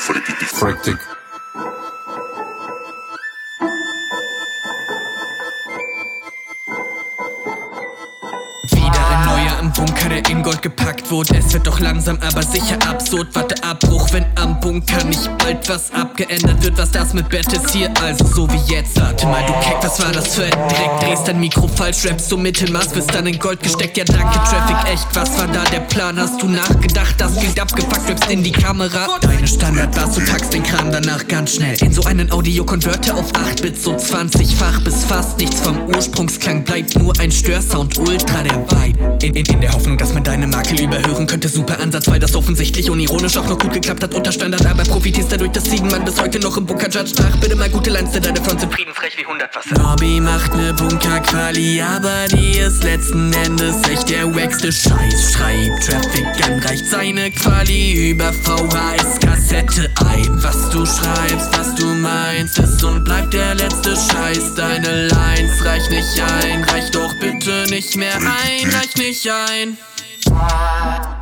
Freaktik. Wieder ein neuer im Bunker, der in Gold gepackt wurde. Es wird doch langsam, aber sicher absurd. Warte, Abbruch, wenn am Bunker nicht bald was abgeändert wird. Was das mit Bett ist hier, also so wie jetzt. Warte mal, du Keck, was war das für ein Dreck? Drehst dein Mikro falsch, rappst so Mittelmaß, bist dann in Gold gesteckt. Ja danke, Traffic, echt, was war da der Plan? Hast du nachgedacht, das klingt abgefuckt, rappst in die Kamera. Deine Standardbars, du packst den Kram danach ganz schnell in so einen Audio-Converter auf 8-Bit, so 20-fach bis fast nichts vom Ursprungsklang. Bleibt nur ein Störsound, ultra der Vibe. In der Hoffnung, dass man deine Makel überhören könnte. Super Ansatz, weil das offensichtlich unironisch auch noch gut geklappt hat. Unter Standard, aber profitierst dadurch, dass Ziegenmann bis heute noch im Bunker judge. Ach, bitte mal gute Lines, denn deine Fronts sind friedensfrech wie 100 Wasser. Lobby macht ne Bunker-Quali, aber die ist letzten Endes echt der wackste Scheiß. Schreibt Traffic an, reicht seine Quali über VHS-Kassette ein. Was du schreibst, was du meinst, ist und bleibt der letzte Scheiß. Deine Lines reich nicht ein, reich doch bitte nicht mehr ein, reich nicht ein.